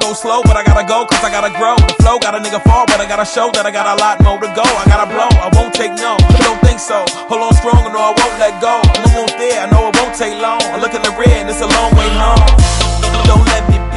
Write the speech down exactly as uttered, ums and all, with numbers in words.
go slow, but I gotta go, cause I gotta grow. The flow got a nigga fall, but I gotta show that I got a lot more to go. I gotta blow, I won't take no, you don't think so. Hold on strong, no, I won't let go. I'm almost there, I know it won't take long. I look in the red, it's a long way home. Don't let me